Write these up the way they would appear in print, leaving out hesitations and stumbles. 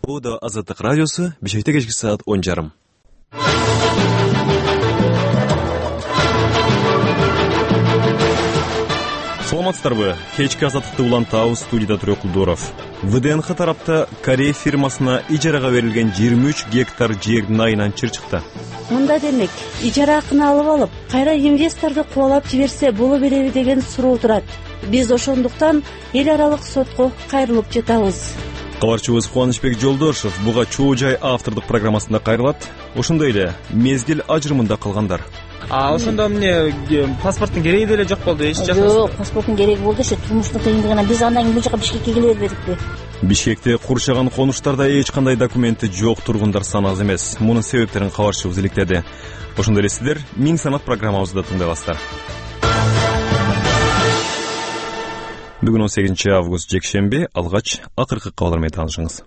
Bu da Azadlık Radyosu, Bişek'te geçki saat 10:30. Саламатсыздарбы? Кечки Азаттыкты улан тау студияда Түрө Кулдуров. ВДНХ тарапта Корей фирмасына ижарага берилген 23 гектар жердин айынан чыр чыкты. Мында демек, ижара акын алып, кайра инвесторду кубалап жиберсе боло береби деген суроо турат. Биз ошондуктан эл аралык сотко кайрылып жатабыз. Кабарчыбыз Кубанычбек Жолдошев буга чоо жай автордук программасында кайрылат. Ошондой эле мезгил ажырымында калгандар. Ошондо эмне паспорттун кереги деле жок болду, эч жакта. Жок, паспорттун кереги болду, ошо турмуштун кыйындыгынан биз андан кийин бул жака Бишкекке келе бердикпи. Бишкекте курчаган конуштарда эч кандай документи жок тургундар саны аз эмес. Мунун себептерин кабарчыбыз иликтеди. Ошондой эле сиздер Миң санат программабызды тыңдайсыздар. Бүгүн 18 август жекшемби, алгач акыркы кабарлар менен таанышыңыз.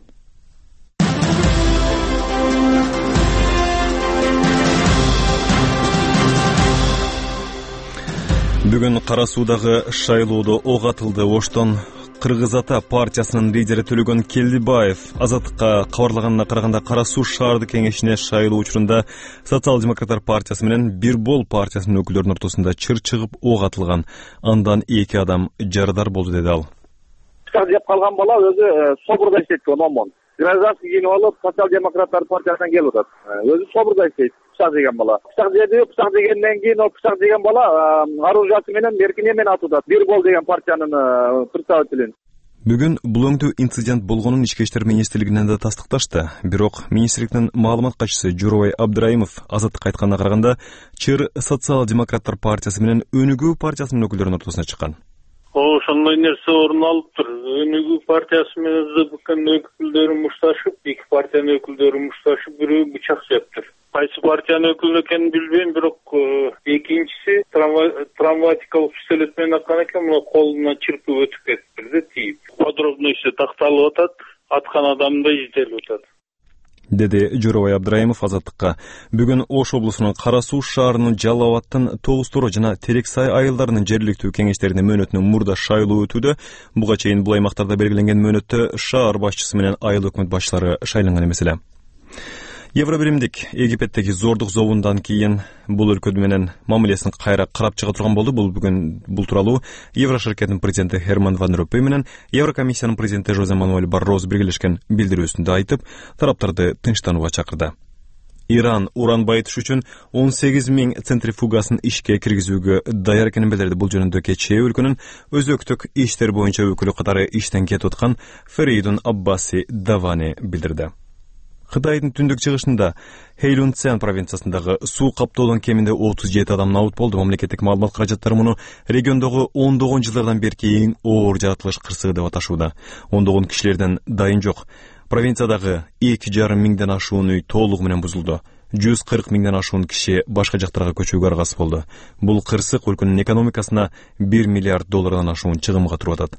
Бүгүн Кара Суудагы шайлоодо ок атылды. Оштон Кыргыз Ата партиясынын лидери Төлөгөн Келдибаев Азаттыкка кабарлаганына караганда Кара Суу шаардык кеңешине шайлоо учурунда Социал-демократтар партиясы менен Бир Бол партиясынын өкүлдөрүнүн ортосунда чыр чыгып ок атылган. Андан 2 адам жарадар болду деди ал. Пышак жеп калган бала өзү собурда иштейт, номон. Гражданский кийинип алып, Социал-демократтар партиясынан келип атат. Өзү собурда иштейт. Пышак жеген бала. Пышак жегенден кийин ол пышак жеген бала оружиясы менен эркин эмен атып атат. Бир Бол деген партиянын представителин. Бүгүн бул өңдүү инцидент болгонун Ички иштер министрлигинен да тастыкташты. Бирок министрликтин маалымат катчысы Журовой Абдраимов Азаттыкка айтканына караганда, чыр Социал-демократтар партиясы менен Өнүгүү партиясынын өкүлдөрүнүн ортосуна чыккан. Ошондой нерсе орун алыптыр. Өнүгүү партиясы менен ЗБКнын өкүлдөрү мушташып, эки партиянын өкүлдөрү мушташып, бирөө бычак жаптыр. Кайсы партиянын өкүлү экенин билбейм, бирок экинчиси травматик алып пистолет менен аткан экен, мына колуна чырпып өтүп кетиптир да, тийип. Подробности такталып атат, аткан адам да изделип атат, деди Журовой Абдраимов Азаттыкка. Бүгүн Ош облусунун Кара Суу шаарынын Жалал Абадтын Тогуз-Тороо жана Терексай айылдарынын жергиликтүү кеңештеринин мөөнөтүнүн мурда шайлоо өтүүдө. Буга чейин бул аймактарда белгиленген мөөнөттө шаар башчысы менен айыл өкмөт башчылары шайланган эмес эле. Евробиримдик Египеттеги зордук зобундан кийин бул өлкө менен мамилесин кайра карап чыга турган болду. Бул тууралуу Евроширкеттин президенти Херман Ван Ромпуй менен Еврокомиссиянын президенти Жозе Мануэль Баррозу биргелешкен билдирүүсүндө айтып, тараптарды тынчтанууга чакырды. Иран уран байытыш үчүн 18 000 центрифугасын ишке киргизүүгө даяр экенин билдирди. Бул жөнүндө кечээ өлкөнүн өзөктүк иштер боюнча өкүлү катары иштен кетип аткан Феридун Аббаси Давани билдирди. Кытайдын түндүк чыгышында Хэйлунцзян провинциясындагы суу каптоодон кеминде 37 адам набыт болду. Мамлекеттик маалымат каражаттары муну региондогу ондогон жылдардан берки эң оор жаратылыш кырсыгы деп аташууда. Ондогон кишилерден дайын жок. Провинциядагы 2,5 миңден ашуун үй толугу менен бузулду. 140 миңден ашуун киши башка жактарга көчүүгө аргасыз болду. Бул кырсык өлкөнүн экономикасына $1 миллиард чыгымга туруп атат.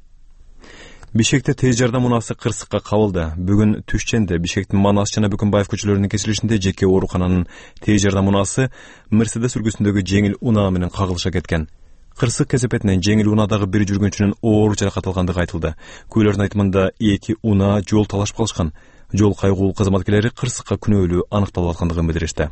Бишкекте тез жардам унаасы кырсыкка кабылды. Бүгүн түшченде Бишкектин Манас жана Бүкүнбаев көчөлөрүнүн кесилишинде жеке оорукананын тез жардам унаасы Мерседес үлгүсүндөгү жеңил унаа менен кагылыша кеткен. Кырсык кесепетинен жеңил унаадагы бир жүргүнчүнүн оор жаракат алгандыгы айтылды. Күйлөрдүн айтымында 2 унаа жол талашып калышкан. Жол кайгуу кызматкерлери кырсыкка күнөөлүү аныкталып аткандыгын билдиришти.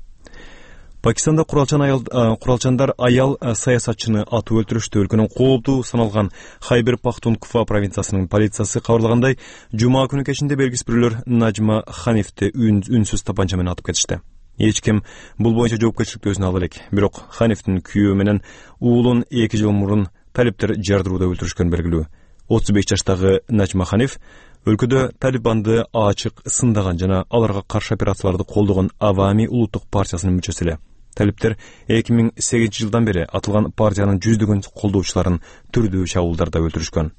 Пакистанда куралчандар аял саясатчыны атып өлтүрүштү. Өлкөнүн кооптуу саналган Хайбер Пахтунква провинциясынын полициясы кабарлагандай, жума күнү кечинде белгисиз бирөөлөр Наджма Ханифти үнсүз тапанча менен атып кетишти. Эч ким бул боюнча жоопкерчиликти өзүнө ала элек. Бирок Ханифтин күйөө менен уулун 2 жыл мурун талиптер жардырууда өлтүрүшкөн белгилүү. 35 жаштагы Наджма Ханиф өлкөдө Талибанды ачык сындаган жана аларга каршы операцияларды колдогон Авами улуттук партиясынын мүчөсү эле. Талиптер 2008 жылдан бери атылган партиянын жүздөгөн колдоочуларын түрдүү чабуулдарда өлтүрүшкөн.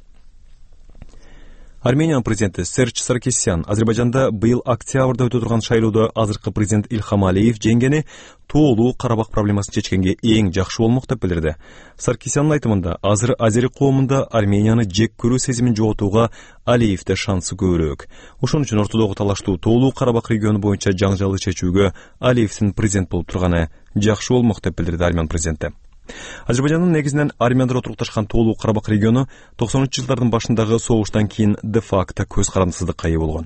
Армениянын президенти Серж Саркисян Азербайжанда быйыл октябрда өтө турган шайлоодо азыркы президент Ильхам Алиев жеңгени тоолуу Карабах проблемасын чечкенге эң жакшы болмок деп билдирди. Саркисяндын айтымында азыр азери коомунда Арменияны жек көрүү сезимин жоготууга Алиевде шансы көбүрөөк. Ошон үчүн ортодогу талаштуу тоолуу Карабах региону боюнча жаңжалды чечүүгө Алиевдин президент болуп турганы жакшы болмок деп билдирди Армян президенти. Азербайжандын негизинен армяндар отурукташкан тоолуу Карабах региону 90-жылдардын башындагы согуштан кийин де-факто көз карандысыздыкка ээ болгон.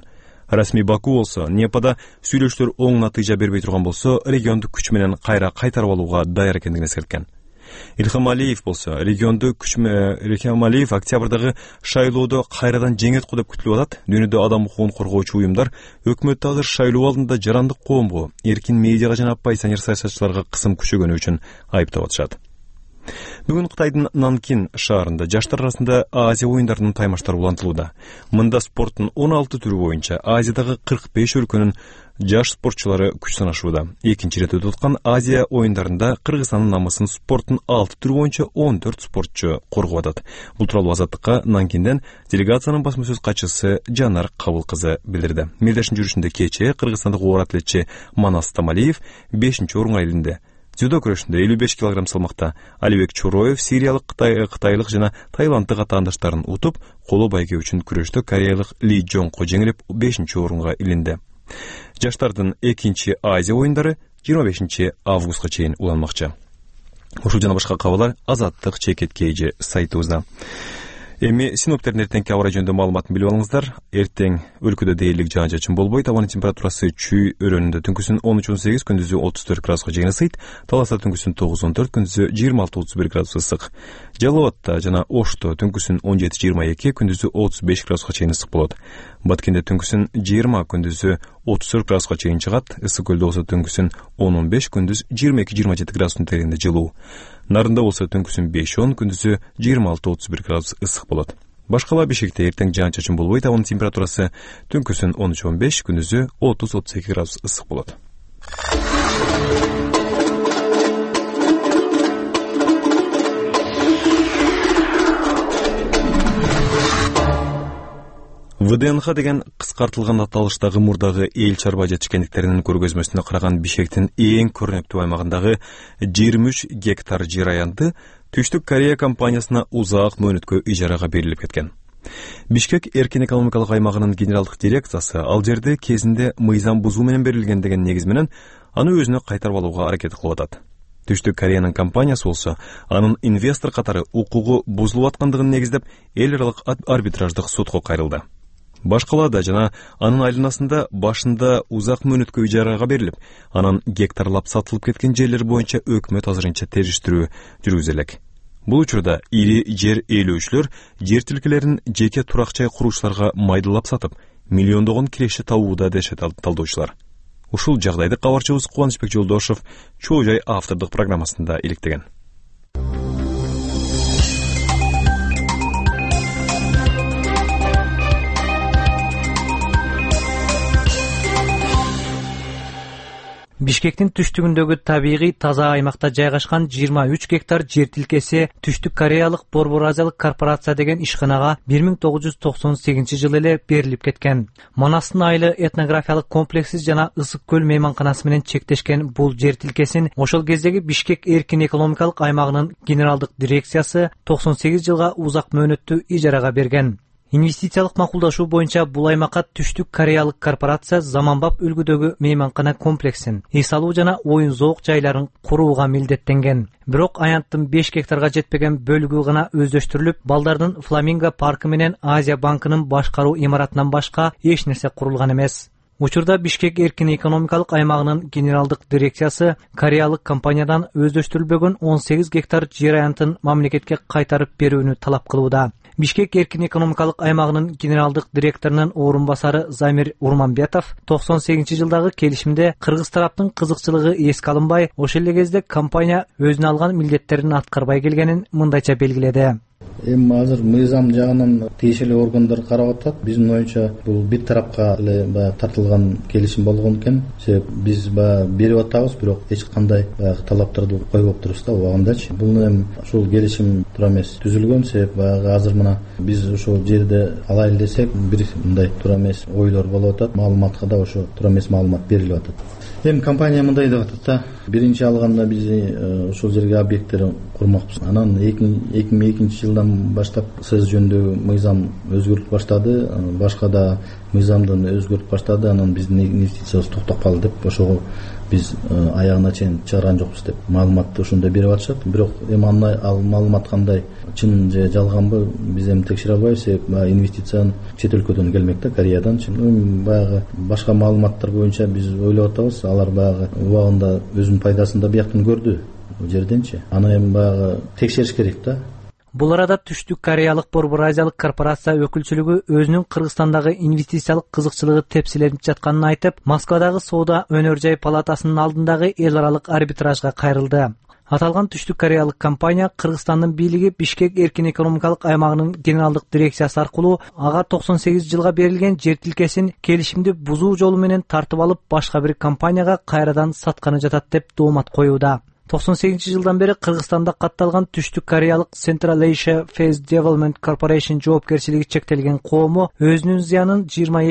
Расмий Баку болсо Непада сүйлөшүүлөр оң натыйжа бербей турган болсо, регионду күч менен кайра кайтарып алууга даяр экендигин эскерткен. Илхам Алиев болсо регионду Илхам Алиев октябрдагы шайлоодо кайрадан жеңет деп күтүлүп атат. Дүйнөдө адам укугун коргоочу уюмдар өкмөттү азыр шайлоо алдында жарандык коомго, эркин медиага жана оппозиционер саясатчыларга кысым күчөгөнү үчүн айыптап атышат. Бүгүн Кытайдын Нанкин шаарында жаштар арасында Азия оюндарынын таймаштары улантылууда. Мында спорттун 16 түрү боюнча Азиядагы 45 өлкөнүн жаш спортчулары күч сынашууда. Экинчи ирет өтүп аткан Азия оюндарында Кыргызстандын намысын спорттун 6 түрү боюнча 14 спортчу коргоп атат. Бул тууралуу Азаттыкка Нанкинден делегациянын басма сөз катчысы Жанар Кабыл кызы билдирди. Мелдештин жүрүшүндө кечээ кыргызстандык оор атлетчи Манас Тамалиев 5-орунга ээленди. Дзюдо күрөшүндө 55 кг салмакта Алибек Чуроев сириялык, кытайлык жана тайланддык атаандаштарын утуп, коло байге үчүн күрөштө кореялык Ли Жоңко жеңилип 5-орунга илинди. Жаштардын 2-чи Азия оюндары 25 августка чейин уланмакчы. Ушул жана башка кабарлар Азаттык чекет кейжи сайтыбызда. Эми синоптиктердин эртеңки аба ырайы жөнүндө маалыматын билип алыңыздар. Эртең өлкөдө дээрлик жаан-чачын болбойт. Абанын температурасы чүй өрөөнүндө түнкүсүн 13-18, күндүзү 34 градуска чейин ысыйт. Таласта түнкүсүн 9-14, күндүзү 26-31 градус ысык. Жалал Абадта жана Ошто түнкүсүн 17-22, күндүзү 35 градуска чейин ысык болот. Баткенде түнкүсүн 20, күндүзү 34 градуска чейин чыгат. Ысык көлдө болсо түнкүсүн 10-15, күндүз 22-27 градустун тереңде жылуу. Нарында болсо түнкүсүн 5-10, күндүзү 26-31 градус ысык болот. Башкала Бишкекте эртең жаан-чачын болбойт. Абанын температурасы түнкүсүн 13-15, күндүзү 30-32 градус ысык болот. ВДНХ деген кыскартылган аталыштагы мурдагы эл чарба жетишкендиктеринин көргөзмөсүнө караган Бишкектин эң көрүнүктүү аймагындагы 23 гектар жер аянты Түштүк Корея компаниясына узак мөөнөткө ижарага берилип кеткен. Бишкек эркин экономикалык аймагынын генералдык дирекциясы ал жерди кезинде мыйзам бузуу менен берилген деген негиз менен аны өзүнө кайтарып алууга аракет кылып атат. Түштүк Кореянын компаниясы болсо анын инвестор катары укугу бузулуп аткандыгын негиздеп эл аралык арбитраждык судко кайрылды. Башкалада жана анын айланасында башында узак мөөнөткө ижарага берилип, анан гектарлап сатылып кеткен жерлер боюнча өкмөт азырынча териштирүү жүргүзө элек. Бул учурда ири жер ээлөөчүлөр жер тилкелерин жеке турак-жай куруучуларга майдалап сатып, миллиондогон киреши табууда дешет талдоочулар. Ушул жагдайды кабарчыбыз Кубанычбек Жолдошов Чоо жай автордук программасында иликтеген. Бишкектин түштүгүндөгү табигый таза аймакта жайгашкан 23 гектар жер тилкеси Түштүк Кореялык Борбор Азиялык корпорация деген ишканага 1998 жылы эле берилип кеткен. Манастын айылы этнографиялык комплекси жана Ысык көл мейманканасы менен чектешкен бул жер тилкесин ошол кездеги Бишкек эркин экономикалык аймагынын генералдык дирекциясы 98 жылга узак мөөнөттүү ижарага берген. Инвестициялык макулдашуу боюнча бул аймакка Түштүк Кореялык корпорация заманбап үлгүдөгү мейманкана комплексин, үй салуу жана оюн зоок жайларын курууга милдеттенген. Бирок аянттын 5 гектарга жетпеген бөлүгү гана өздөштүрүлүп, балдардын Фламинго паркы менен Азия банкынын башкаруу имаратынан башка эч нерсе курулган эмес. Учурда Бишкек эркин экономикалык аймагынын генералдык дирекциясы кореялык компаниядан өздөштүрүлбөгөн 18 гектар жер аянтын мамлекетке кайтарып берүүнү талап кылууда. Бишкек эркин экономикалык аймагынын генералдык директорунун орун басары Замир Урманбетов 98 жылдагы келишимде кыргыз тараптын кызыкчылыгы эске алынбай, ошол эле кезде компания өзүнө алган милдеттерин аткарбай келгенин мындайча белгиледи. Эми азыр мыйзам жагынан тиешелүү органдар карап атат. Биздин оюнча бул бир тарапка эле тартылган келишим болгон экен. Себеп биз берип атабыз, бирок эч кандай талаптарды койбоп турбуз да убагындачы. Бул эми ушул келишим туура эмес түзүлгөн. Себеп азыр мына биз ошол жерде алайлы десек, бир мындай туура эмес ойлор болуп атат. Маалыматка да ошо туура эмес маалымат берилип атат. Эми компания мындай деп атат да, биринчи алганда биз ошол жерге объекттер курмакпыз. Анан 2002 жылы жылдан баштап сөз жөнүндөгү мыйзам өзгөрүлүп баштады, башка да мыйзамдын өзгөрүп баштады. Анан биздин инвестициябыз токтоп калды деп ошого биз аягына чейин чыгарган жокпуз деп маалыматты ошондой берип атышат. Бирок эми ал маалымат кандай, чын же жалганбы биз эми текшере албайбыз. Инвестиция чет өлкөдөн келмек да, Кореядан. Баягы башка маалыматтар боюнча биз ойлоп атабыз, алар баягы убагында өзүнүн пайдасын да бияктан көрдү жерденчи. Аны эми баягы текшериш керек да. Бул арада Түштүк Кореялык Борбор Азиялык корпорация өкүлчүлүгү өзүнүн Кыргызстандагы инвестициялык кызыкчылыгы тепселенип жатканын айтып, Москвадагы Соода өнөр жай палатасынын алдындагы эл аралык арбитражга кайрылды. Аталган Түштүк Кореялык компания Кыргызстандын бийлиги Бишкек эркин экономикалык аймагынын генералдык дирекциясы аркылуу ага 98 жылга берилген жер тилкесин келишимди бузуу жолу менен тартып алып, башка бир компанияга кайрадан сатканы жатат деп доомат коюуда. 98-жылдан бери Кыргызстанда катталган Түштүк Кореялык Central Asia Phase Development Corporation жоопкерчилиги чектелген коому өзүнүн зыянын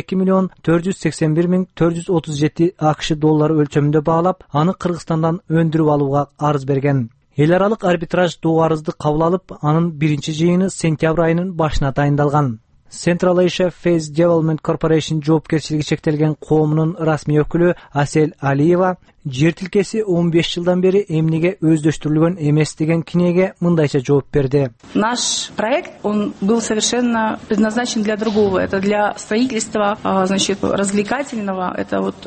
22,481,437 АКШ доллары өлчөмүндө баалап, аны Кыргызстандан өндүрүп алууга арыз берген. Эл аралык арбитраж доо арызды кабыл алып, анын биринчи жыйыны сентябрь айынын башына дайындалган. Central Asia Phase Development Corporation жоопкерчилиги чектелген коомунун расмий өкүлү Асель Алиева жер тилкеси 15 жылдан бери эмнеге өздөштүрүлгөн эмес деген кинеге мындайча жооп берди. Наш проект, он был совершенно предназначен для другого. Это для строительства, развлекательного. Это вот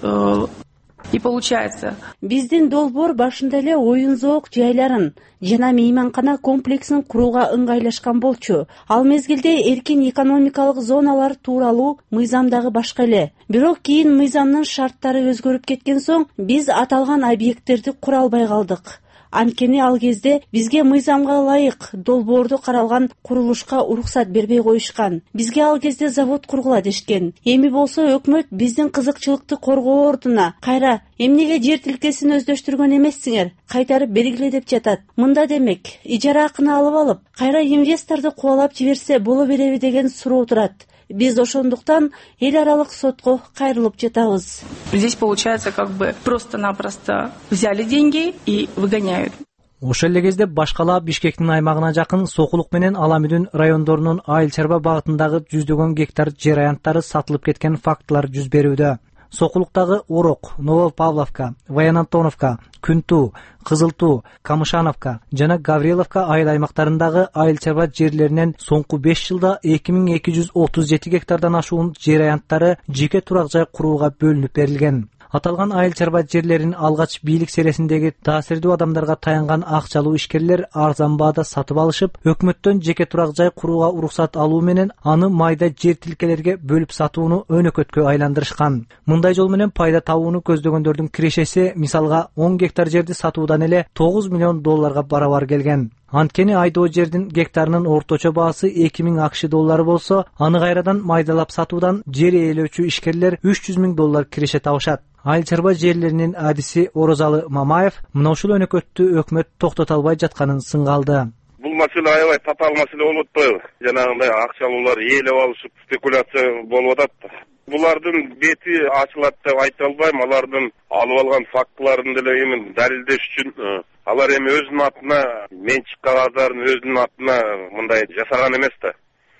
и получается. Биздин долбоор башында эле оюн зоок жайларын жана мейманкана комплексин курууга ыңгайлашкан болчу. Ал мезгилде эркин экономикалык зоналар тууралуу мыйзамдагы башка эле. Бирок кийин мыйзамдын шарттары өзгөрүп кеткен соң биз аталган объекттерди кура албай калдык. Анткени ал кезде бизге мыйзамга ылайык долбоордо каралган курулушка уруксат бербей коюшкан. Бизге ал кезде завод кургула дешкен. Эми болсо өкмөт биздин кызыкчылыкты коргоо ордуна кайра эмнеге жер тилкесин өздөштүргөн эмессиңер, кайтарып бергиле деп жатат. Мында демек, ижара акыны алып, кайра инвесторду кубалап жиберсе боло береби деген суроо турат. Биз ошондуктан эл аралык сотко кайрылып жатабыз. Здесь получается как бы просто-напросто взяли деньги и выгоняют. Ошол эле кезде башкала Бишкектин аймагына жакын Сокулук менен Аламүдүн райондорунун айыл чарба багытындагы жүздөгөн гектар жер аянттары сатылып кеткен фактылар жүз берүүдө. Сокулуктагы Орок, Новопавловка, Военантоновка, Күнтүү, Кызылтуу, Камышановка жана Гавриловка айыл аймактарындагы айыл чарба жерлеринен соңку 5 жылда 2237 гектардан ашуун жер аянттары жеке турак жай курууга бөлүнүп берилген. Аталган айыл чарба жерлерин алгач бийлик сересиндеги таасирдүү адамдарга таянган акчалуу ишкерлер арзан баада сатып алышып, өкмөттөн жеке турак жай курууга уруксат алуу менен аны майда жер тилкелерге бөлүп сатууну өнөкөткө айландырышкан. Мындай жол менен пайда табууну көздөгөндөрдүн кирешеси мисалга 10 гектар жерди сатуудан эле 9 миллион долларга барабар келген. Анткени айдоо жердин гектарынын орточо баасы 2000 АКШ доллары болсо, аны кайрадан майдалап сатуудан жер ээлөөчү ишкерлер 300 000 доллар киреше табышат. Айыл чарба жерлеринин адиси Орозалы Мамаев мына ушул өнөкөттү өкмөт токтото албай жатканын сынгалды. Бул маселе аябай татаал маселе болуп атпайбы? Жанагындай акчалуулар ээлеп алышып, спекуляция болуп атат. Булардын бети ачылат деп айта албайм. Алардын алып алган фактыларын деле эми далилдеш үчүн алар эми өзүнүн атына менчик кагазларын өзүнүн атына мындай жасаган эмес да.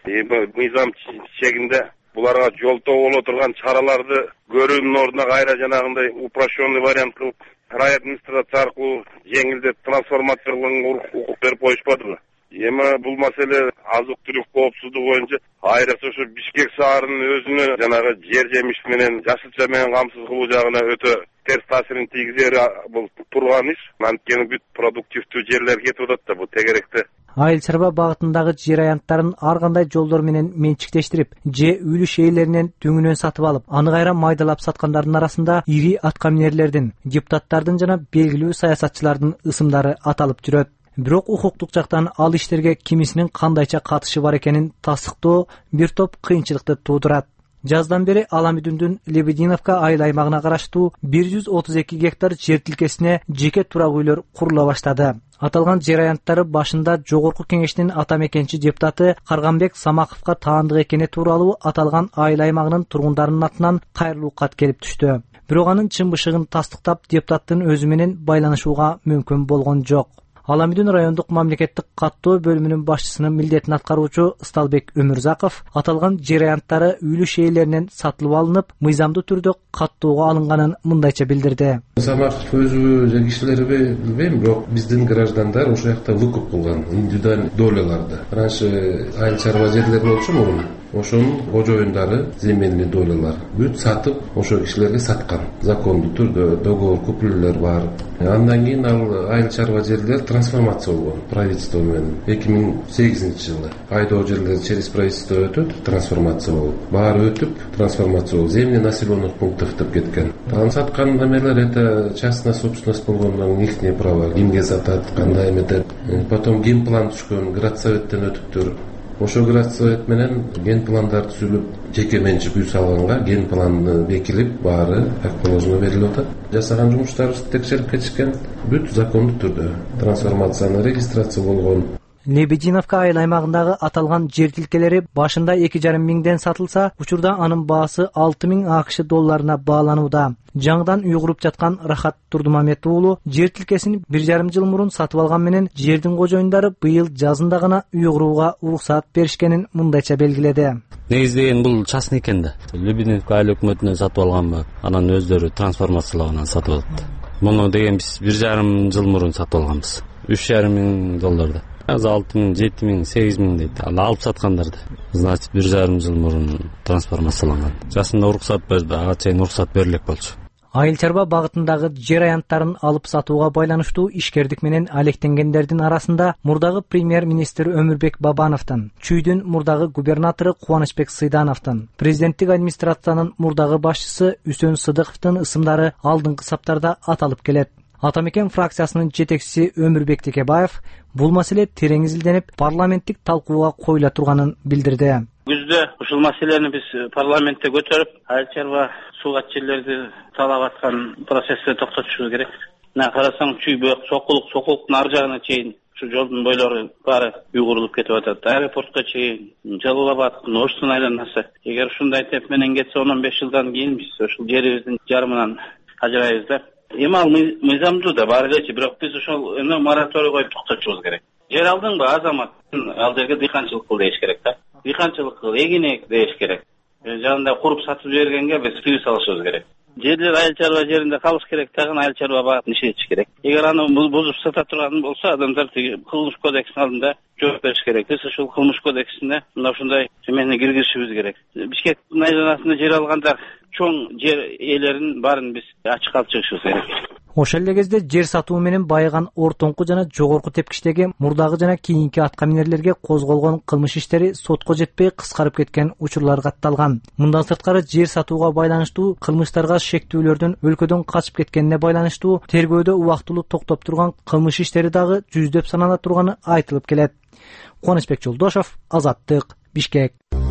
Мыйзам чегинде буларга жолтоо боло турган чараларды көрүүнүн ордуна кайра жанагындай упрощенный вариант кылып рай администрация аркылуу жеңилдеп трансформация кылганга укук берип коюшпадыбы? Эми бул маселе азык-түлүк коопсуздугу боюнча айрыкча ушу Бишкек шаарынын өзүнө жанагы жер жемиш менен жашылча менен камсыз кылуу жагына өтө терс таасирин тийгизери бул турган иш. Анткени бүт продуктивдүү жерлер кетип атат да бул тегеректе. Айыл чарба багытындагы жер аянттарын ар кандай жолдор менен менчиктештирип, же үлүш ээлеринен түңүнөн сатып алып, аны кайра майдалап саткандардын арасында ири аткаминерлердин, депутаттардын жана белгилүү саясатчылардын ысымдары аталып жүрөт. Бирок укуктук жактан ал иштерге кимисинин кандайча катышы бар экенин тасыктоо бир топ кыйынчылыкты туудурат. Жаздан бери Аламүдүндүн Лебединовка айыл аймагына караштуу 132 гектар жер тилкесине жеке турак үйлөр курула баштады. Аталган жер аянттары башында Жогорку кеңештин ата мекенчи депутаты Карганбек Самаковго таандык экени тууралуу аталган айыл аймагынын тургундарынын атынан кайрылуу кат келип түштү. Бирок анын чын бышыгын тастыктап депутаттын өзү менен байланышууга мүмкүн болгон жок. Аламүйдүн райондук мамлекеттик каттоо бөлүмүнүн башчысынын милдетин аткаруучу Сталбек Өмүрзаков аталган жер аянттары үйлүш ээлеринен сатылып алынып, мыйзамдуу түрдө каттоого алынганын мындайча билдирди. Самарков өзү же кишилерби билбейм, бирок биздин граждандар ошол жакта выкуп кылган индивидуальный доляларды. Раньше айыл чарба жерлер болчу мурун. Ошонун кожоюндары, земельный долялар бүт сатып, ошол кишилерге саткан. Закондуу түрдө договор купулелер бар. Андан кийин ал айыл чарба жерлер трансформация болгон правительство менен 2008-жылы. Айдоо жерлер через правительство өтөт, трансформация болуп. Баары өтүп, трансформация болуп, земли населенных пунктов деп кеткен. Аны саткан немелер это частная собственность болгондон ихние права, кимге сатат, кандай эметет. Потом генплан түшкөн, градсоветтен өтүптүр. Ошо градсовет менен ген пландарды түзүлүп, жеке менчик үй салганга ген планы бекилип, баары как положено берилип атат. Жасаган жумуштарыбызды текшерип кетишкен, бүт закондуу түрдө трансформацияны регистрация болгон. Лебединовка айыл аймагындагы аталган жер тилкелери башында 2,5 миңден сатылса, учурда анын баасы 6.000 АКШ долларына бааланууда. Жаңыдан үй куруп жаткан Рахат Турдумамет уулу жер тилкесин 1,5 жыл мурун сатып алган менен жердин кожоюндары быйыл жазында гана үй курууга уруксаат беришкенин мындайча белгиледи. Негизи бул частный экен да. Лебединовка айыл өкмөтүнөн сатып алганбы, анан өздөрү трансформациялаганан сатып алат. Муну деген биз 1,5 жыл мурун сатып алганбыз. 3,5 миң долларда. Азыр 6.000, 7.000, 8.000 дейт. Ал алып саткандарды. Значит, 1,5 жыл мурун трансформацияланган. Жасында уруксат берди, ага чейин уруксат берилек болчу. Айыл чарба багытындагы жер аянттарын алып сатууга байланыштуу ишкердик менен алектенгендердин арасында мурдагы премьер-министр Өмүрбек Бабановдун, Чүйдүн мурдагы губернатору Кубанычбек Сыйдановдун, президенттик администрациянын мурдагы башчысы Үсөн Сыдыковдун ысымдары алдыңкы саптарда аталып келет. Атамекен фракциясынын жетекчиси Өмүрбек Текебаев бул маселе терең изилденип, парламенттик талкууга коюла турганын билдирди. Күздө ушул маселени биз парламентте көтөрүп, айыл чарба суугат жерлерди талап аткан процессти токтотушубуз керек. Мына карасаң, Чүйбөк, Сокулуктун ар жагына чейин ушу жолдун бойлору баары үй курулуп кетип атат. Аэропортко чейин, Жалал Абад, Оштун айланасы. Эгер ушундай темп менен кетсе, 10-15 жылдан кийин биз ушул жерибиздин жарымынан ажырайбыз да. Эми ал мыйзамдуу да бар элечи, бирок биз ошол мораторий коюп токтотушубуз керек. Жер алдыңбы азамат, ал жерге дыйканчылык кыл деш керек да. Дыйканчылык кыл, эгин эк деш керек. Жанында куруп сатып бергенге биз тыюу салышыбыз керек. Жерлер айыл чарба жеринде калыш керек, тагын айыл чарба багытын иштетиш керек. Эгер аны бузуп сата турган болсо, адамдар кылмыш кодексинин алдында жооп бериш керек. Биз ушул кылмыш кодексине мына ушундай эмени киргизишибиз керек. Бишкек айданасында жер алгандар чоң жер ээлерин баарын биз ачыкка алып чыгышыбыз керек. Ошол эле кезде жер сатуу менен байыган ортоңку жана жогорку тепкичтеги мурдагы жана кийинки атка минерлерге козголгон кылмыш иштери сотко жетпей кыскарып кеткен учурлар катталган. Мындан сырткары жер сатууга байланыштуу кылмыштарга шектүүлөрдүн өлкөдөн качып кеткенине байланыштуу тергөөдө убактылуу токтоп турган кылмыш иштери дагы жүздөп санала турганы айтылып келет. Кубанычбек Жолдошов, Азаттык, Бишкек.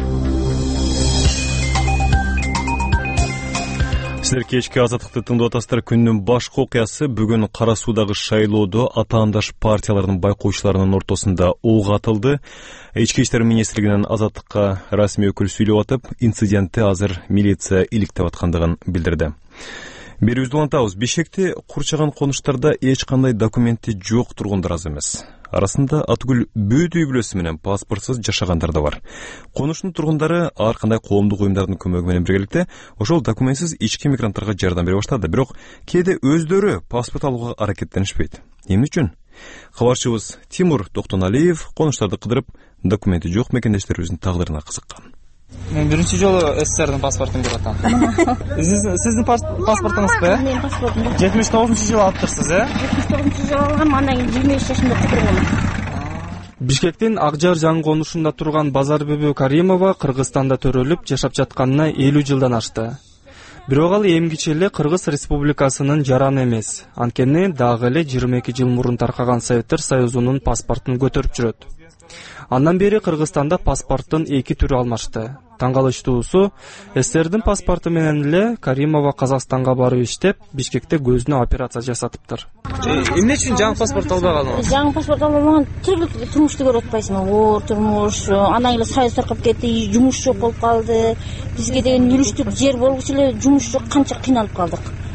Сіздер кечки Азаттыкты тыңдап атасыздар. Күндүн башкы окуясы бүгүн Кара Суудагы шайлоодо атаандаш партиялардын байкоочуларынын ортосунда ок атылды. Ички иштер министрлигинен Азаттыкка расмий өкүл сүйлөп атып, инцидентти азыр милиция иликтеп аткандыгын билдирди. Берүүбүздү улантабыз. Бишкекте курчаган конуштарда эч кандай документи жок тургундар аз эмес. Арасында Атгүл Бөөт үй бүлөсү менен паспортсуз жашагандар да бар. Конуштун тургундары ар кандай коомдук уюмдардын көмөгү менен биргеликте ошол документсиз ички мигранттарга жардам бере баштады. Бирок кээде өздөрү паспорт алууга аракеттенишпейт. Эмне үчүн? Кабарчыбыз Тимур Токтоналиев конуштарды кыдырып, документи жок мекендештерибиздин тагдырына кызыккан. Мен биринчи жолу СССРдин паспортун көрүп атам. Сиздин паспортуңузбу? Менин паспортум. 79-жылы алыптырсыз, 79-жылы алгам, андан кийин 25 жашында түзүлгөм. Бишкектин Акжар жаңы конушунда турган Базарбүбү Каримова Кыргызстанда төрөлүп жашап жатканына 50 жылдан ашты. Бирок ал эмгиче эле Кыргыз Республикасынын жараны эмес. Анткени дагы эле 22 жыл мурун таркаган Советтер Союзунун паспортун көтөрүп жүрөт. Андан бери Кыргызстанда паспорттун 2 түрү алмашты. Таң калыштуусу, СССРдин паспорту менен эле Каримова Казакстанга барып иштеп, Бишкекте көзүнө операция жасатыптыр. Эмне үчүн жаңы паспорт албай калдыңыз? Жаңы паспорт албаган тирилик турмушту көрүп атпайсыңбы? Оор турмуш, андан кийин Союз таркап кетти, жумуш жок болуп калды. Бизге деген үлүштүк жер болгучу эле жумуш жок, канча кыйналып калдык.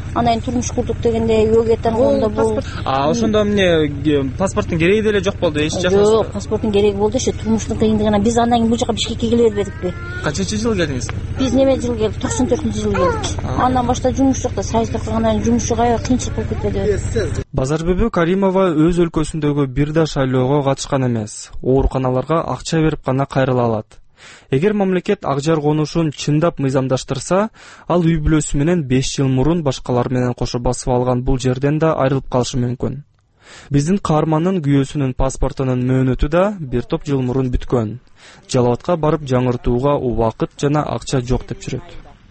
анан турмуш курдук дегенде өгөтөн колунда бул. Ошондо эмне паспорттун кереги деле жок болду эч жакка? Жок, паспорттун кереги болду, ошо турмуштун кыйындыгына биз андан кийин бул жака Бишкекке келе бербедикпи? Качанчы жыл келдиңиз? Биз неме жыл келдик? 94-жылы келдик. Андан баштап жумуш жок да, сайыс таркагандан кийин жумуш жок, аябай кыйынчылык болуп кетпеди. Базарбүбү Каримова өз өлкөсүндөгү бир да шайлоого катышкан эмес. Ооруканаларга акча берип гана кайрыла алат. Эгер мамлекет ак жар конушун чындап мыйзамдаштырса, ал үй бүлөсү менен 5 жыл мурун башкалар менен кошо басып алган бул жерден да айрылып калышы мүмкүн. Биздин каармандын күйөөсүнүн паспортунун мөөнөтү да бир топ жыл мурун бүткөн. Жалал Абадка барып жаңыртууга убакыт жана акча жок деп жүрөт.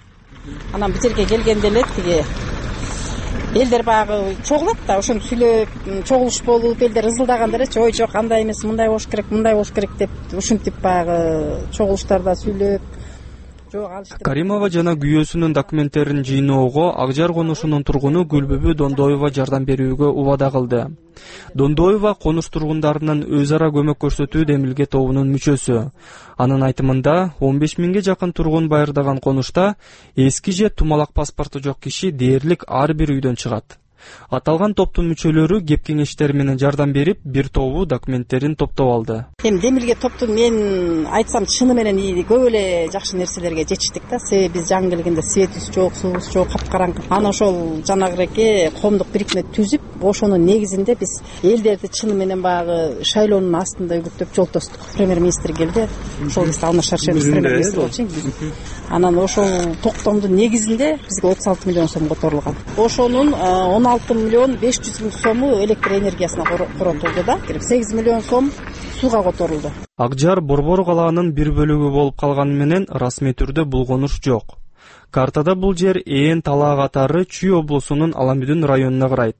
Анан бул жерге келгенде эле тиги элдер баягы чогулат да, ошону сүйлөп, чогулуш болуп, элдер ызылдаганда элечи, ой жок, андай эмес, мындай болуш керек, мындай болуш керек деп ушинтип баягы чогулуштарда сүйлөп. Каримова жана күйөөсүнүн документтерин жыйноого ак жар конушунун тургуну Гүлбүбү Дондоева жардам берүүгө убада кылды. Дондоева конуш тургундарынын өз ара көмөк көрсөтүү демилге тобунун мүчөсү. Анын айтымында 15 миңге жакын тургун байырдаган конушта эски же тумалак паспорту жок киши дээрлик ар бир үйдөн чыгат. Аталган топтун мүчөлөрү кеп кеңештер менен жардам берип, бир тобу документтерин топтоп алды. Эми демилге топтун мен айтсам чыны менен көп эле жакшы нерселерге жетиштик да. Себеби биз жаңы келгенде светибиз жок, суубуз жок, капкараңгы. Аны ошол жанагыреке коомдук бирикме түзүп, ошонун негизинде биз элдерди чыны менен баягы шайлоонун астында үгүттөп жол тостук. Премьер-министр келди. Ошол кезде Алмаз Шаршенов премьер-министр болчу. Анан ошол токтомдун негизинде бизге 36 миллион сом которулган. Ошонун 16 миллион 500 миң сому электр энергиясына коротулду да. 8 миллион сом сууга которулду. Ак жар Борбор калаанын бир бөлүгү болуп калганы менен расмий түрдө бул конуш жок. Картада бул жер Ээн талаа катары Чүй облусунун Аламүдүн районуна карайт.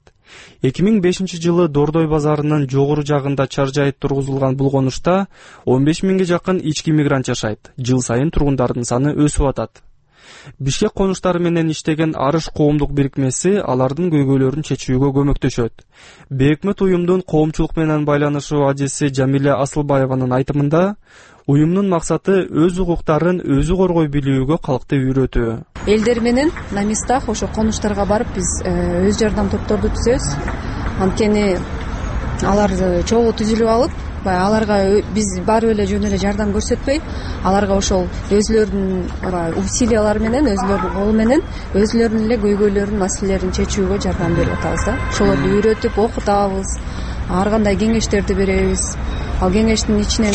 2005 жылы Дордой базарынын жогору жагында чар жайыт тургузулган бул конушта 15 миңге жакын ички мигрант жашайт. Жыл сайын тургундардын саны өсүп атат. Бишкек конуштары менен иштеген Арыш коомдук бирикмеси алардын көйгөйлөрүн чечүүгө көмөктөшөт. Бейөкмөт уюмдун коомчулук менен байланышы ажеси Жамиля Асылбаеванын айтымында, уюмдун максаты өз укуктарын өзү коргой билүүгө калкты үйрөтүү. Элдер менен на местах ошо конуштарга барып биз өз жардам топторду түзөбүз. Анткени алар чогуу түзүлүп алып, аларга биз барып эле жөн эле жардам көрсөтпөй, аларга ошол өзүлөрүнүн усилиялары менен, өзүлөрүнүн колу менен өзүлөрүнүн эле көйгөйлөрүн, маселелерин чечүүгө жардам берип атабыз да. Ошолорду үйрөтүп окутабыз, ар кандай кеңештерди беребиз. Ал кеңештин ичинен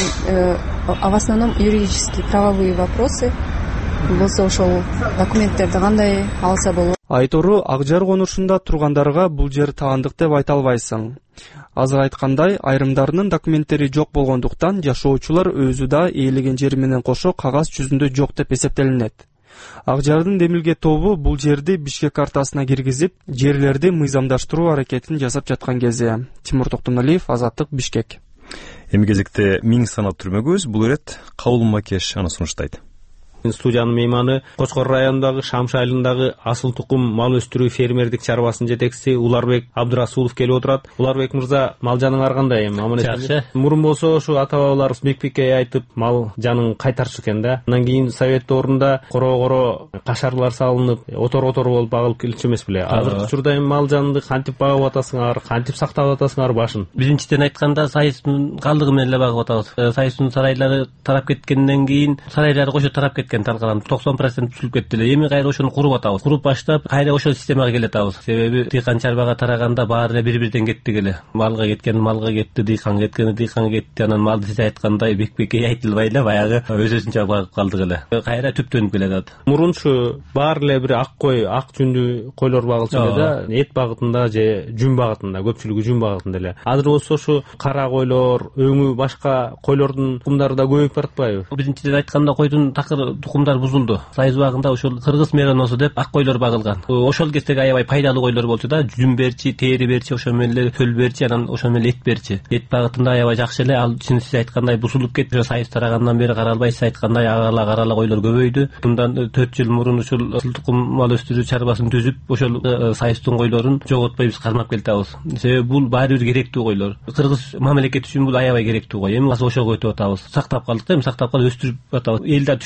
в основном юридические правовые вопросы болсо ошол документтерди кандай алса болот. Айтору ак жар конушунда тургандарга бул жер таандык деп айта албайсың. Азыр айткандай, айрымдарынын документтери жок болгондуктан жашоочулар өзү да ээлеген жери менен кошо кагаз жүзүндө жок деп эсептелинет. Ак жардын демилге тобу бул жерди Бишкек картасына киргизип, жерлерди мыйзамдаштыруу аракетин жасап жаткан кезде. Тимур Токтоналиев, Азаттык, Бишкек. Эми кезекте миң санап түрмөгүбүз. Бул ирет Кабыл Макеш аны сунуштайт. Студиянын мейманы Кочкор районундагы Шамшы айылындагы асыл тукум мал өстүрүү фермердик чарбасынын жетекчиси Уларбек Абдырасулов келип отурат. Уларбек мырза, мал жаныңар кандай эми? Жакшы. Мурун болсо ушу ата бабаларыбыз бек-бекке айтып мал жанын кайтарчу экен да. Андан кийин совет доорунда коро кашарлар салынып, отор болуп багылып келчү эмес беле? Азыркы учурда эми мал жанды кантип багып атасыңар, кантип сактап атасыңар башын? Биринчиден айтканда сайыстын калдыгы менен эле багып атабыз. Сайыстын сарайлары тарап кеткенден кийин сарайлары кошо тарап кеткен. Талкалан 90% түзүлүп кетти эле. Эми кайра ошону куруп атабыз. Куруп баштап, кайра ошол системага келатабыз. Себеби дыйкан чарбага тараганда баары эле бири-бирден кеттик эле. Малга кеткен малга кетти, дыйкан кеткен дыйканга кетти. Анан малды сиз айткандай бек-бекке айтылбай эле баягы өз-өзүнчө багып калдык эле. Кайра түптөнүп келатат. Мурунчу баары эле бир ак кой, ак жүндүү койлор багылчу эле да, эт багытында же жүн багытында, көпчүлүгү жүн багытында эле. Азыр болсо ушу кара койлор, өңү башка койлордун тукумдары да көбөйүп баратпайбы? Биринчиден айтканда койдун такыр тукумдар бузулду. Сайыз убагында ошол кыргыз мероносу деп ак койлор багылган. Ошол кездеги аябай пайдалуу койлор болчу да, жүн берчи, тери берчи, ошол менен эле төл берчи, анан ошол менен эт берчи. Эт багытында аябай жакшы эле, ал сиз айткандай бузулуп кетти. Сайыз тарагандан бери каралбай, сиз айткандай карала койлор көбөйдү. Мындан 4 жыл мурун ушул асыл тукум мал өстүрүү чарбасын түзүп, ошол сайыздын койлорун жоготпой биз кармап келатабыз. Себеби бул баары бир керектүү койлор. Кыргыз мамлекети үчүн бул аябай керектүү кой. Эми ошого өтүп атабыз. Сактап калдык да, эми сактап калып өстүрүп атабыз. Эл да түшүндү.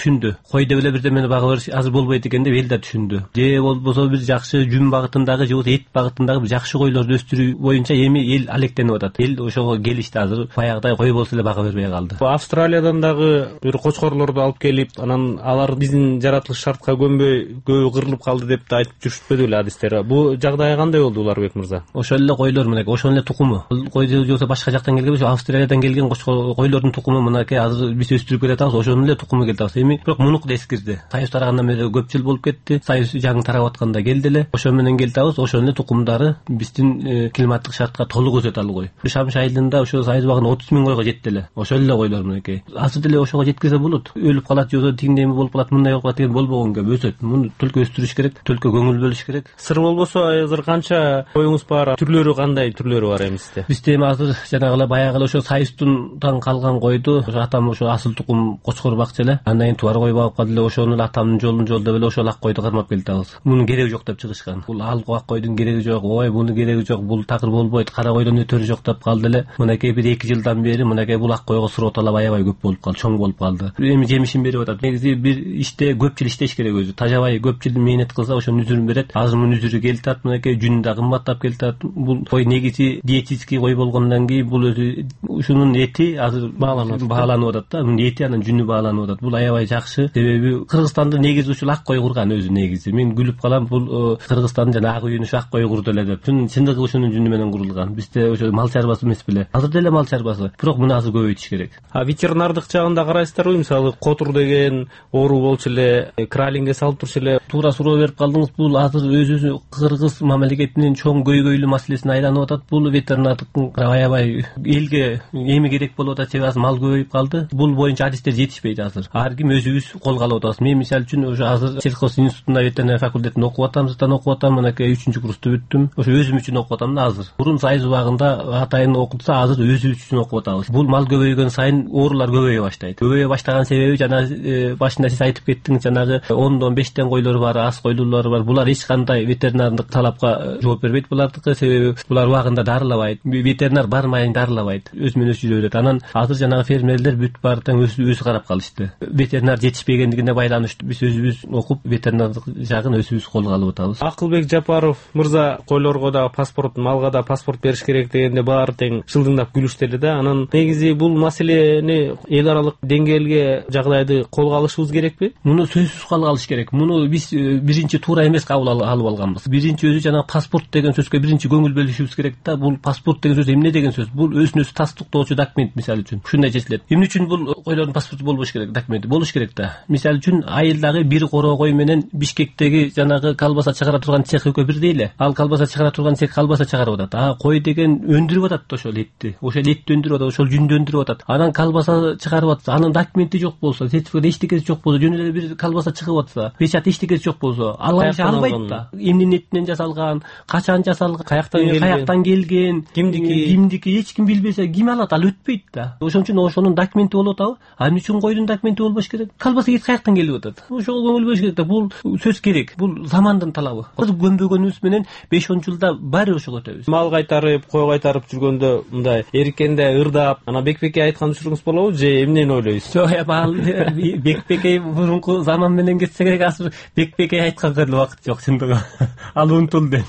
кой деп эле бирдемени багып бериш азыр болбойт экен деп эл да түшүндү. Же болбосо бир жакшы жүн багытындагы же болбосо эт багытындагы бир жакшы койлорду өстүрүү боюнча эми эл алектенип атат. Эл ошого келишти азыр. Баягыдай кой болсо эле бага бербей калды. Австралиядан дагы бир кочкорлорду алып келип, анан алар биздин жаратылыш шартка көнбөй көбү кырылып калды деп да айтып жүрүшпөдү беле адистер. Бу жагдай кандай болду Уларбек мырза? Ошол эле койлор мынакей, ошол эле тукуму. Кой же болбосо башка жактан келген эмес, Австралиядан келген койлордун тукуму мынакей азыр биз өстүрүп келатабыз. Ошонун эле тукуму келатабыз. Эми бирок мунуку да эскирди. Союз тарагандан бери көп жыл болуп кетти. Союз жаңы тарап атканда келди эле. Ошо менен келатабыз. Ошонун эле тукумдары биздин климаттык шартка толук өсөт алгой. Шамш айылында ошо Союз багында 30 000 койго жетти эле. Ошол эле койлор мынакей. Азыр деле ошого жеткизе болот. Өлүп калат же тигиндей болуп калат, мындай болуп калат деген болбогон кеп өсөт. Муну төлкө өстүрүш керек, төлкө көңүл бөлүш керек. Сыр болбосо азыр канча коюңуз бар? Түрлөрү кандай түрлөрү бар эми сизде? Бизде эми азыр жанагыла баягы ошо Союздун калган койду ошо атам ошо асыл тукум кочкор бакчы эле. Андан кийин туар кой багып калды эле. Ошону атамдын жолун жолдоп эле ошол ак койду кармап келатабыз. Мунун кереги жок деп чыгышкан. Бул ак койдун кереги жок, ой бунун кереги жок, бул такыр болбойт, кара койдон өтөрү жок деп калды эле. Мынакей 1-2 жылдан бери мынакей бул ак койго сыроо талап аябай көп болуп калды, чоң болуп калды. Эми жемишин берип атат. Негизи бир иште көп жыл иштеш керек өзү. Тажабай көп жыл мээнет кылса ошонун үзүрүн берет. Азыр мунун үзүрү келатат, мынакей жүнү да кымбаттап келатат. Бул кой негизи диетический кой болгондон кийин бул өзү ушунун эти азыр бааланып атат да. Мунун эти анан жүнү бааланып атат. Бул аябай жакшы. Себеби Кыргызстанды негизи ушул ак кой курган өзү негизи. Мен күлүп калам, бул Кыргызстандын жана ак үйүнү ак кой курду эле деп. Чындыгы ушунун жүнү менен курулган. Бизде ошо мал чарбасы эмес беле. Азыр деле мал чарбасы. Бирок муну азыр көбөйтүш керек. Ветеринардык жагында карайсыздарбы? Мисалы котур деген оору болчу эле, кралингге салып турчу эле. Туура суроо берип калдыңыз. Бул азыр өзү Кыргыз мамлекетинин чоң көйгөйлүү маселесине айланып атат. Бул ветеринардыктын аябай элге эми керек болуп атат. Себеби азыр мал көбөйүп калды. Бул боюнча адистер жетишпейт азыр. Ар ким өзүбүз колго алып атабыз. Мен мисалы үчүн ошо азыр сельхоз институтунда ветеринария факультетинде окуп атам, зыттан окуп атам. Мынакей 3-курсту бүттүм. Ошо өзүм үчүн окуп атам да азыр. Мурун Союз убагында атайын окутса, азыр өзүбүз үчүн окуп атабыз. Бул мал көбөйгөн сайын оорулар көбөйө баштайт. Көбөйө баштаган себеби жана башында сиз айтып кеттиңиз, жанагы 10-дон 5тен койлору бар, аз койлуулары бар. Булар эч кандай ветеринардык талапка жооп бербейт булардыкы, себеби булар убагында дарылабайт. Ветеринар бармайын дарылабайт. Өзү менен өзү жүрө берет. Анан азыр жанагы фермерлер бүт баары тең өзү карап калышты. Ветеринар жетишпегендигине байланыштуу биз өзүбүз окуп ветеринардык жагын өзүбүз колго алып атабыз. Акылбек Жапаров мырза койлорго да паспорт, малга да паспорт бериш керек дегенде баары тең шылдыңдап күлүштү эле да. Анан негизи бул маселени эл аралык деңгээлге жагдайды колго алышыбыз керекпи? Муну сөзсүз колго алыш керек. Муну биз биринчи туура эмес кабыл алып алганбыз. Биринчи өзү жана паспорт деген сөзгө биринчи көңүл бөлүшүбүз керек да. Бул паспорт деген сөз эмне деген сөз? Бул өзүн өзү тастыктоочу документ мисалы үчүн. Ушундай чечилет. Эмне үчүн бул койлордун паспорту болбош керек, документи болуш керек да. Мисалы үчүн айылдагы бир короо кой менен Бишкектеги жанагы колбаса чыгара турган цех экөө бирдей эле. Ал колбаса чыгара турган цех колбаса чыгарып атат. А кой деген өндүрүп атат ошол этти. Ошол этти өндүрүп атат, ошол жүндү өндүрүп атат. Анан колбаса чыгарып атса, анын документи жок болсо, сертификат эчтекеси жок болсо, жөн эле бир колбаса чыгып атса, печат эчтекеси жок болсо, албайт да. Эмненин этинен жасалган, качан жасалган, каяктан келген, кимдики эч ким билбесе ким алат, ал өтпөйт да. Ошон үчүн ошонун документи болуп атабы? А эмне үчүн койдун документи болбош керек? Колбаса эт каяктан келип атат? Ошого көңүл бөлүш керек да. Бул сөз керек. Бул замандын талабы. Азыр көнбөгөнүбүз менен 5-10 жылда баары ошого өтөбүз. Мал кайтарып, кой кайтарып жүргөндө мындай эркенде ырдап, анан Бекбекей айткан учуруңуз болобу же эмнени ойлойсуз? Жок, ал Бекбекей мурунку заман менен кетсе керек. Азыр Бекбекей айтканга эле убакыт жок чындыгы. Ал унутулду.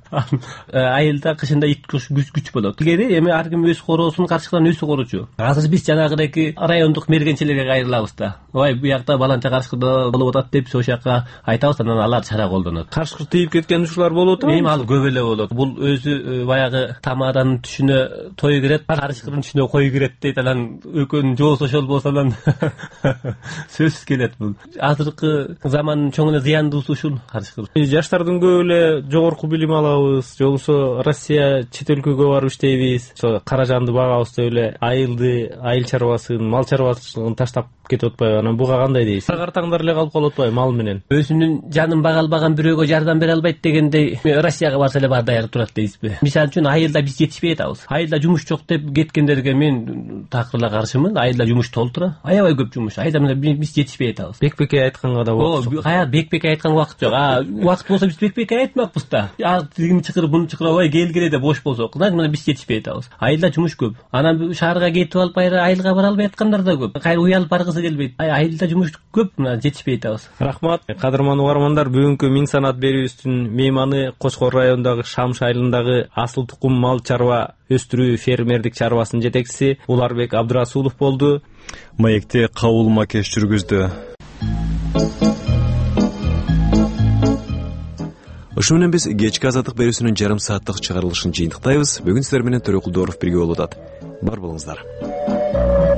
Айылда кышында ит күч болот. Илгери эми ар ким өз короосун карчыктан өзү корочу. Азыр биз жанагыдеки райондук мергенчилерге кайрылабыз да. Ой, бу жакта баланча карчыгы болуп атат деп ошол жака айтабыз, анан алар чара колдонот. Карчыгы тийип кеткен учурлар болуп атабы? Эми ал көп эле болот. Бул өзү баягы тамаданын түшүнө той кирет, карчыгынын түшүнө кой кирет дейт. Анан экөөнүн жоосу ошол болсо анан сөзсүз келет бул. Азыркы замандын чоң эле зыяндуусу ушул карчыгы. Жаштардын көп эле жогорку билим алабыз, же болбосо Россия чет өлкөгө барып иштейбиз, ошо каражанды багабыз деп эле айылды, айыл чарбасын, мал чарбачылыгын таштап кетип атпайбы? Анан буга кандай дейсиз? Сагартаңдар эле калып калып атпайбы мал менен? Өзүнүн жанын бага албаган бирөөгө жардам бере албайт дегендей Россияга барса эле баары даяр турат дейсизби? Мисалы үчүн айылда биз жетишпей атабыз. Айылда жумуш жок деп кеткендерге мен такырла каршымын. Айылда жумуш толтура, аябай көп жумуш. Айылда менен биз жетишпей атабыз. Бекбекей айтканга да убакыт жок. Кая Бекбекей айтканга убакыт жок. Убакыт болсо биз Бекбекей айтмакпыз да. Тигини чакырып, буну чакырып, ой келгиле деп бош болсок, мына биз жетишпей атабыз. Айылда жумуш көп. Анан шаарга кетип алып айылга бара албай аткандар да көп. Кайра уялып баргысы келбейт. Айылда жумуш көп, мына жетишпей атабыз. Рахмат. Кадырман угармандар, бүгүнкү Миң санат берүүбүздүн мейманы Кочкор районундагы Шамш айылындагы асыл тукум мал чарба өстүрүү фермердик чарбасынын жетекчиси Уларбек Абдрасулов болду. Маекте кабыл макеш жүргүздү. Ошо менен биз кечки азаттык берүүсүнүн жарым сааттык чыгарылышын жыйынтыктайбыз. Бүгүн сиздер менен Төрөкүл Дооров бирге болуп атат. Бар болуңуздар.